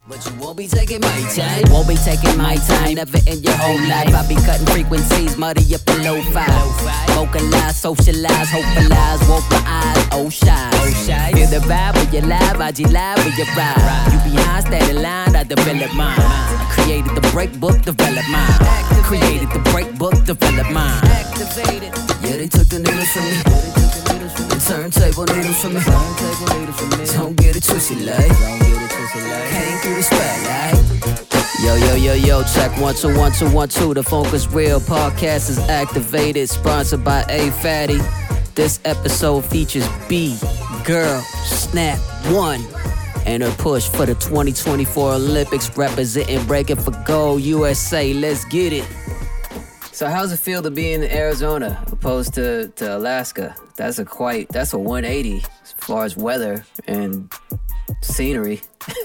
But you won't be taking my time. Won't be taking my time, never in your whole life. I be cutting frequencies, muddy up in low five. Vocalize, socialize, hopefullize, woke my eyes, oh shy. Feel the vibe when you live, IG live when you ride. You behind, stand in line, I develop mine. I created the break book, develop mine. Created the break book, develop mine. Activated. Yeah, they took the needles from me. The turntable needles from me. Don't get it twisted, like. Came through the spotlight. Yo, check 1 2 1 2 1 2. The Focus Real podcast is activated, sponsored by A Fatty. This episode features B Girl Snap 1 and her push for the 2024 Olympics, representing breaking for gold USA. Let's get it. So how's it feel to be in Arizona opposed to Alaska? That's a 180 as far as weather and scenery.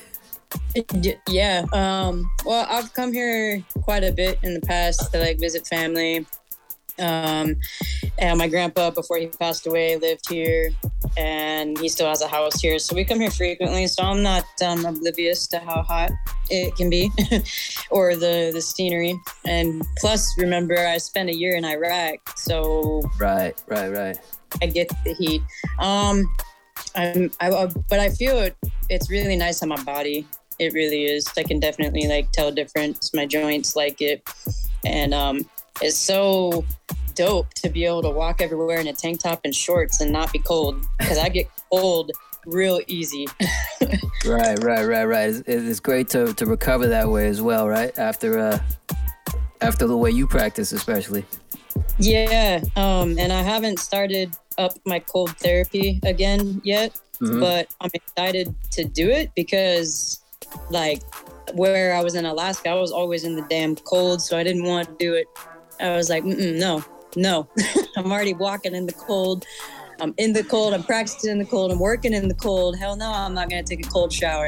Yeah. Well, I've come here quite a bit in the past to like visit family. And my grandpa, before he passed away, lived here, and he still has a house here. So we come here frequently. So I'm not oblivious to how hot it can be or the scenery. And plus, remember, I spent a year in Iraq. So Right. I get the heat. But I feel it's really nice on my body. It really is. I can definitely like tell difference. My joints like it. And it's so dope to be able to walk everywhere in a tank top and shorts and not be cold, because I get cold real easy. Right. It's great to recover that way as well, right? After the way you practice, especially. Yeah. And I haven't started up my cold therapy again yet, but I'm excited to do it because like where I was in Alaska, I was always in the damn cold, so I didn't want to do it. I was like, no. I'm already walking in the cold. I'm in the cold. I'm practicing in the cold. I'm working in the cold. Hell no, I'm not going to take a cold shower.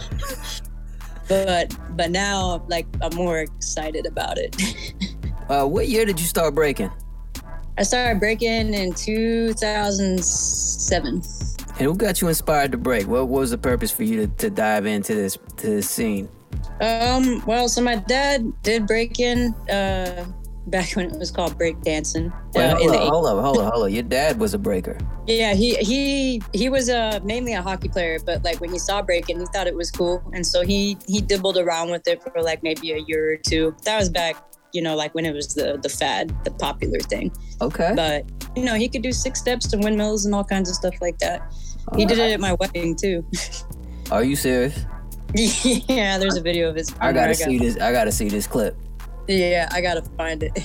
But now, like, I'm more excited about it. What year did you start breaking? I started breaking in 2007. And who got you inspired to break? What was the purpose for you to dive into this scene? Well, so my dad did breaking back when it was called break dancing. Hold on. Your dad was a breaker. Yeah, he was mainly a hockey player, but like when he saw breaking, he thought it was cool, and so he dibbled around with it for like maybe a year or two. That was back, like when it was the fad, the popular thing. Okay. But he could do 6 steps and windmills and all kinds of stuff like that. He did it at my wedding too. Are you serious? Yeah, there's a video of his. I gotta see this clip. Yeah, I gotta find it.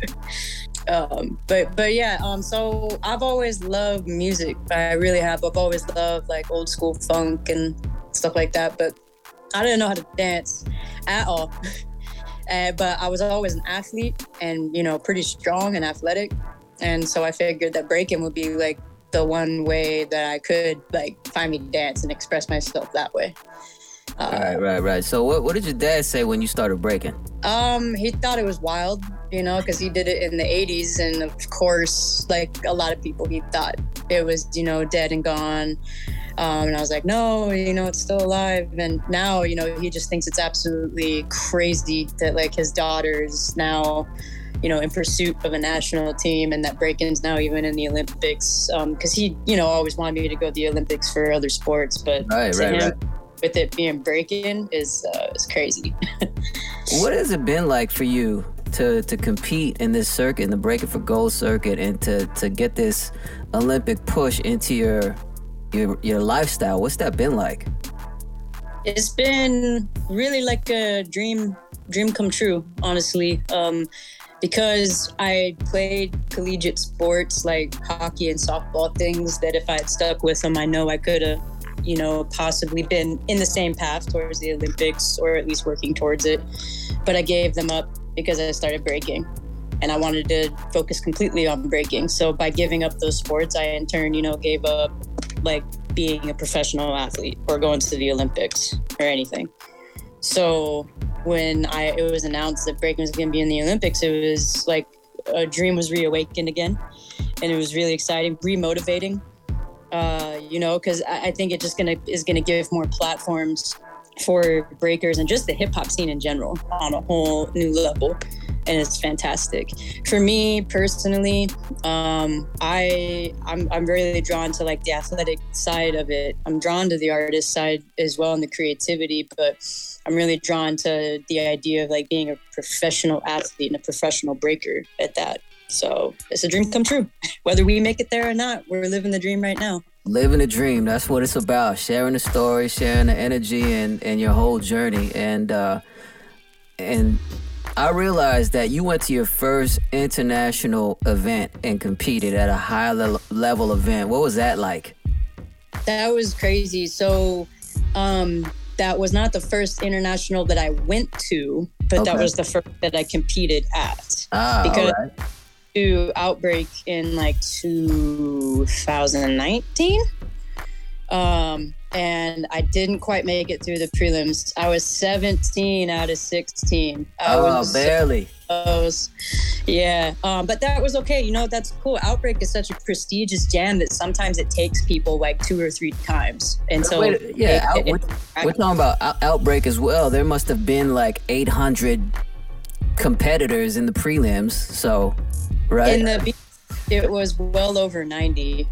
But yeah, so I've always loved music. I really have. I've always loved like old school funk and stuff like that. But I didn't know how to dance at all. But I was always an athlete and pretty strong and athletic. And so I figured that breaking would be like the one way that I could like find me dance and express myself that way. Right. So what did your dad say when you started breaking? He thought it was wild, because he did it in the 80s. And of course, like a lot of people, he thought it was, dead and gone. And I was like, no, it's still alive. And now, he just thinks it's absolutely crazy that like his daughter's now, in pursuit of a national team, and that breaking's now even in the Olympics. Because he, always wanted me to go to the Olympics for other sports, but right. With it being breaking is crazy. What has it been like for you to compete in this circuit, in the Breaking for Gold circuit, and to get this Olympic push into your lifestyle? What's that been like? It's been really like a dream come true, honestly. Because I played collegiate sports like hockey and softball, things that if I had stuck with them, I know I could have, possibly been in the same path towards the Olympics, or at least working towards it. But I gave them up because I started breaking, and I wanted to focus completely on breaking. So by giving up those sports, I in turn, gave up like being a professional athlete or going to the Olympics or anything. So when it was announced that breaking was going to be in the Olympics, it was like a dream was reawakened again, and it was really exciting, remotivating. Because I think it just is gonna give more platforms for breakers and just the hip hop scene in general on a whole new level. And it's fantastic. For me personally, I'm really drawn to like the athletic side of it. I'm drawn to the artist side as well and the creativity, but I'm really drawn to the idea of like being a professional athlete and a professional breaker at that. So it's a dream come true. Whether we make it there or not, we're living the dream right now. Living a dream, that's what it's about. Sharing the story, sharing the energy and your whole journey. And I realized that you went to your first international event and competed at a high level event. What was that like? That was crazy. So that was not the first international that I went to, but that was the first that I competed at. Because all right. To Outbreak in like 2019. And I didn't quite make it through the prelims. I was 17 out of 16. Barely. So yeah. But that was okay. You know, that's cool. Outbreak is such a prestigious jam that sometimes it takes people like 2 or 3 times. And so we're talking about Outbreak as well. There must have been like 800 competitors in the prelims. So, right? It was well over 90.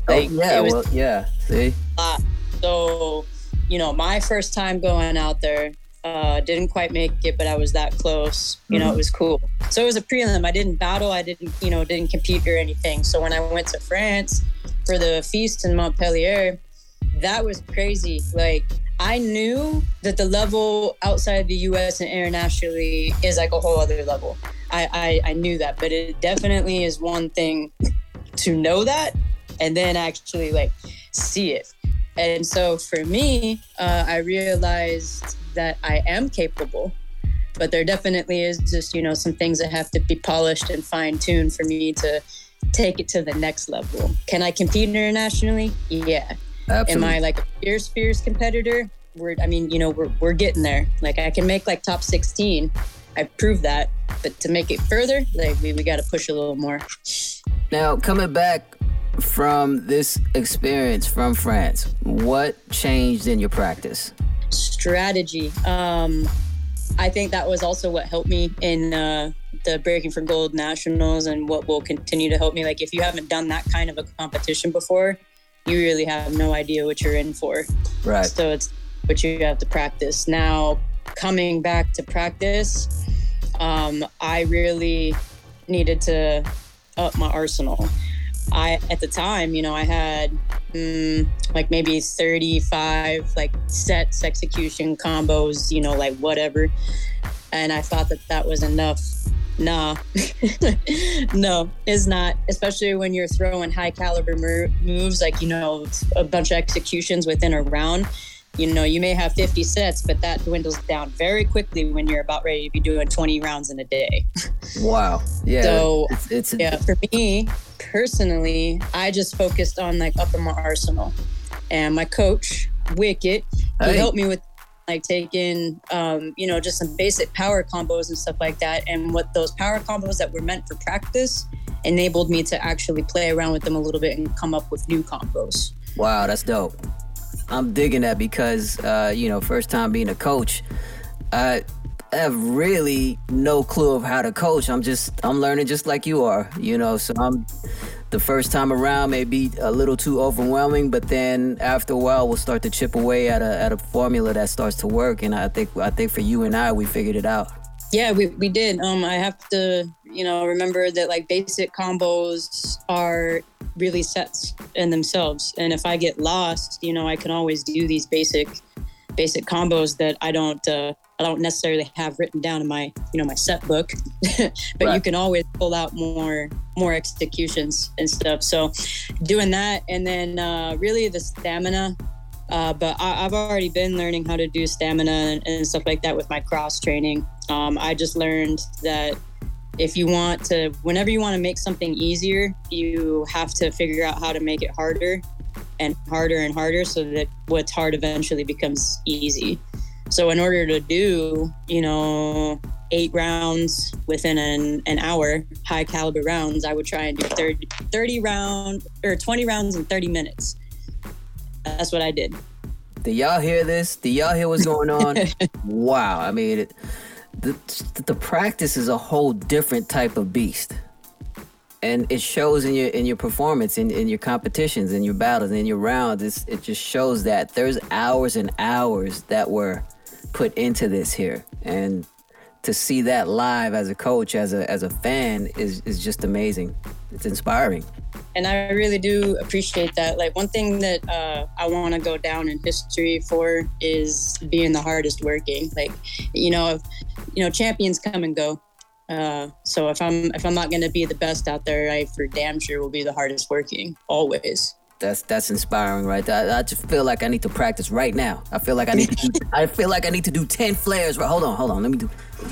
See? So, you know, my first time going out there, didn't quite make it, but I was that close. You know, it was cool. So it was a prelim. I didn't battle. I didn't compete or anything. So when I went to France for the feast in Montpellier, that was crazy. Like, I knew that the level outside the U.S. and internationally is like a whole other level. I knew that, but it definitely is one thing to know that and then actually like see it. And so for me, I realized that I am capable, but there definitely is just, you know, some things that have to be polished and fine-tuned for me to take it to the next level. Can I compete internationally? Yeah. Absolutely. Am I like a fierce competitor? We're getting there. Like I can make like top 16. I proved that, but to make it further, like we got to push a little more. Now, coming back from this experience from France, what changed in your practice? Strategy. I think that was also what helped me in the Breaking for Gold Nationals and what will continue to help me. Like if you haven't done that kind of a competition before, you really have no idea what you're in for. Right. So it's what you have to practice. Now, coming back to practice, I really needed to up my arsenal. At the time, you know, I had like maybe 35 like sets, execution combos, you know, like whatever. And I thought that was enough. Nah, no, it's not, especially when you're throwing high caliber moves, like, you know, a bunch of executions within a round. You know, you may have 50 sets, but that dwindles down very quickly when you're about ready to be doing 20 rounds in a day. Wow. Yeah. So for me personally, I just focused on like upping my arsenal. And my coach, Wicket, he helped me with like taking, you know, just some basic power combos and stuff like that. And what those power combos that were meant for practice enabled me to actually play around with them a little bit and come up with new combos. Wow, that's dope. I'm digging that because, you know, first time being a coach, I have really no clue of how to coach. I'm learning just like you are, you know, so the first time around may be a little too overwhelming, but then after a while we'll start to chip away at a formula that starts to work. And I think for you and I, we figured it out. Yeah, we did. I have to, you know, remember that like basic combos are really sets in themselves. And if I get lost, you know, I can always do these basic combos that I don't necessarily have written down in my, you know, my set book, but right. You can always pull out more executions and stuff. So doing that, and then really the stamina. But I've already been learning how to do stamina and stuff like that with my cross training. I just learned that whenever you want to make something easier, you have to figure out how to make it harder and harder and harder so that what's hard eventually becomes easy. So in order to do, you know, 8 rounds within an hour, high caliber rounds, I would try and do 20 rounds in 30 minutes. That's what I did. Do y'all hear this? Do y'all hear what's going on? Wow. I mean, the practice is a whole different type of beast. And it shows in your performance, in your competitions, in your battles, in your rounds. It just shows that there's hours and hours that were put into this here. And to see that live as a coach, as a fan, is just amazing. It's inspiring. And I really do appreciate that. Like, one thing that I want to go down in history for is being the hardest working. Like, champions come and go. So if I'm not going to be the best out there, I for damn sure will be the hardest working always. That's inspiring, right? I just feel like I need to practice right now. I feel like I need to do 10 flares. Hold on. Let me do.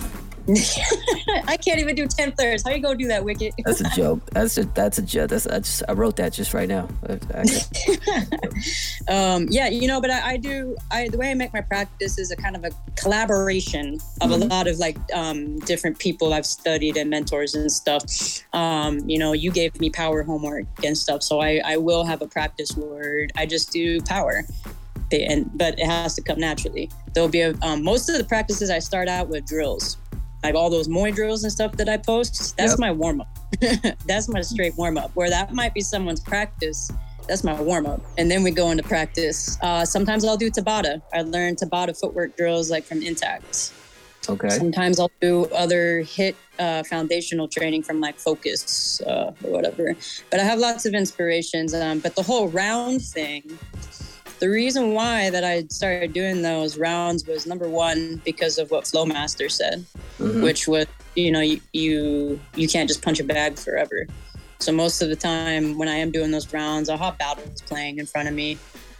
I can't even do 10 flares. How you gonna do that, Wicket? That's a joke. That's a joke. I wrote that just right now. But I do the way I make my practice is a kind of a collaboration of a lot of different people I've studied and mentors and stuff. You gave me power homework and stuff, so I will have a practice where I just do power. But it has to come naturally. There'll be most of the practices I start out with drills. Like all those Muay drills and stuff that I post, that's my warm-up. That's my straight warm-up. Where that might be someone's practice, that's my warm-up. And then we go into practice. Sometimes I'll do Tabata. I learned Tabata footwork drills like from Intact. Okay. Sometimes I'll do other HIIT foundational training from like Focus or whatever. But I have lots of inspirations. But the whole round thing, the reason why that I started doing those rounds was, number one, because of what Flowmaster said, which was, you can't just punch a bag forever. So most of the time when I am doing those rounds, I'll have battles playing in front of me.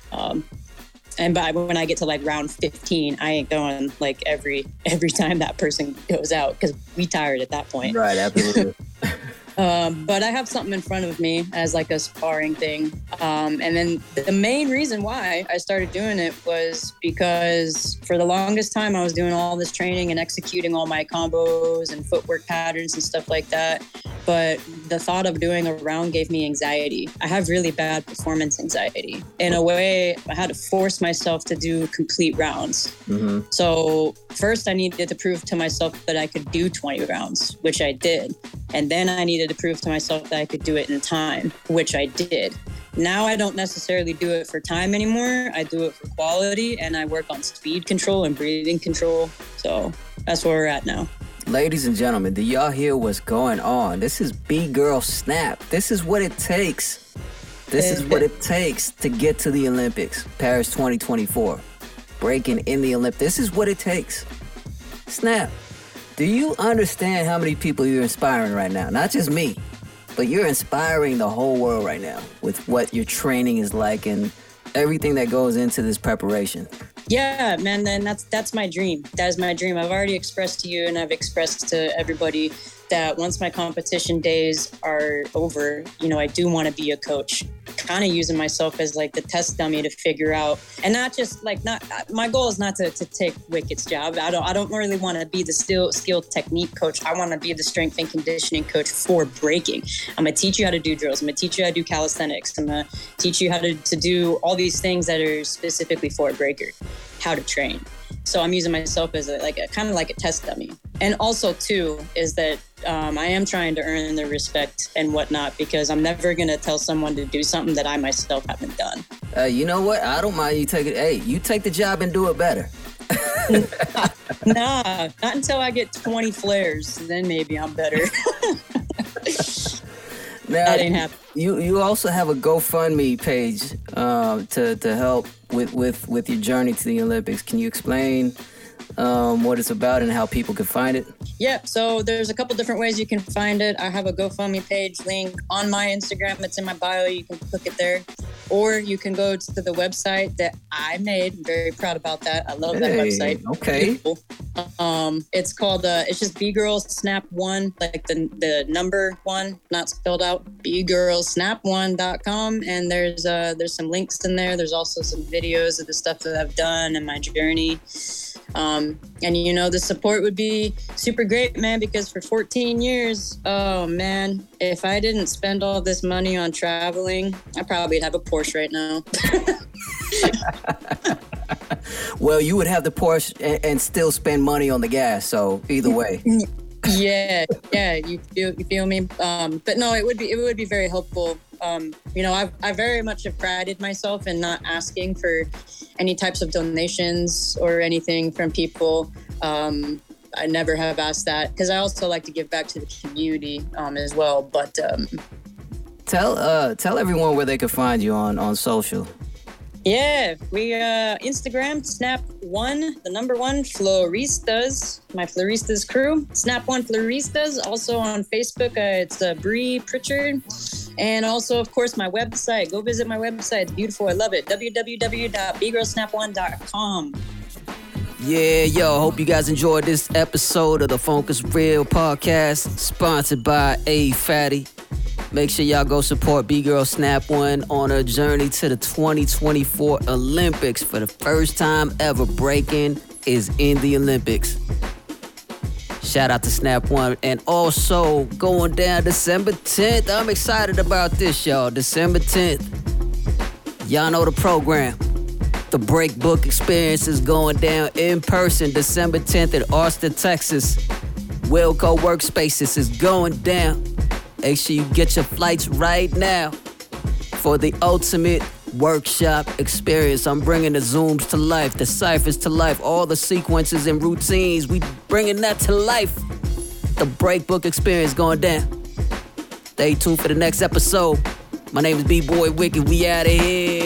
And when I get to like round 15, I ain't going like every time that person goes out, because we tired at that point. Right, absolutely. But I have something in front of me as like a sparring thing. And then the main reason why I started doing it was because for the longest time I was doing all this training and executing all my combos and footwork patterns and stuff like that. But the thought of doing a round gave me anxiety. I have really bad performance anxiety. In a way, I had to force myself to do complete rounds. So first I needed to prove to myself that I could do 20 rounds, which I did. And then I needed to prove to myself that I could do it in time, which I did. Now I don't necessarily do it for time anymore. I do it for quality, and I work on speed control and breathing control. So that's where we're at now. Ladies and gentlemen, do y'all hear what's going on? This is B-Girl Snap. This is what it takes. This is what it takes to get to the Olympics, Paris 2024. Breaking in the Olympics. This is what it takes. Snap. Do you understand how many people you're inspiring right now? Not just me, but you're inspiring the whole world right now with what your training is like and everything that goes into this preparation. Yeah, man, then that's my dream. That is my dream. I've already expressed to you, and I've expressed to everybody that once my competition days are over, I do want to be a coach, kind of using myself as like the test dummy to figure out, and not just like, my goal is not to take Wicket's job. I don't really want to be the skill technique coach. I want to be the strength and conditioning coach for breaking. I'm going to teach you how to do drills. I'm going to teach you how to do calisthenics. I'm going to teach you how to do all these things that are specifically for a breaker, how to train. So I'm using myself as a kind of like a test dummy. And also too, is that I am trying to earn their respect and whatnot, because I'm never going to tell someone to do something that I myself haven't done. You know what? I don't mind you take it. Hey, you take the job and do it better. Nah, not until I get 20 flares. Then maybe I'm better. Now, that ain't happening. You also have a GoFundMe page to help with your journey to the Olympics. Can you explain what it's about and how people can find it? Yeah, so there's a couple different ways you can find it. I have a GoFundMe page link on my Instagram. It's in my bio. You can click it there. Or you can go to the website that I made. I'm very proud about that. I love that website. Okay. It's called, it's just bgirlsnap1, like the number one, not spelled out, bgirlsnap1.com. And there's some links in there. There's also some videos of the stuff that I've done and my journey. And the support would be super great, man, because for 14 years, oh man, if I didn't spend all this money on traveling, I probably would have a Porsche right now. Well, you would have the Porsche and still spend money on the gas. So either way. Yeah, you feel me? But no, it would be very helpful. I very much have prided myself in not asking for any types of donations or anything from people. I never have asked that because I also like to give back to the community as well. But tell everyone where they can find you on social. Yeah, we Instagram Snap1, the number 1 Floristas, my Floristas crew. Snap1 Floristas. Also on Facebook, it's Bree Pritchard, and also of course my website. Go visit my website. It's beautiful. I love it. www.bgirlsnap1.com. Yeah, yo, hope you guys enjoyed this episode of the Focus Real podcast, sponsored by A Fatty. Make sure y'all go support B-Girl Snap1 on her journey to the 2024 Olympics. For the first time ever, breaking is in the Olympics. Shout out to Snap1. And also, going down December 10th. I'm excited about this, y'all. December 10th. Y'all know the program. The Break Book Experience is going down in person December 10th in Austin, Texas. Wilco Workspaces is going down. Make sure you get your flights right now for the ultimate workshop experience. I'm bringing the Zooms to life, the ciphers to life, all the sequences and routines. We bringing that to life. The Break Book Experience going down. Stay tuned for the next episode. My name is B-Boy Wicked. We out of here.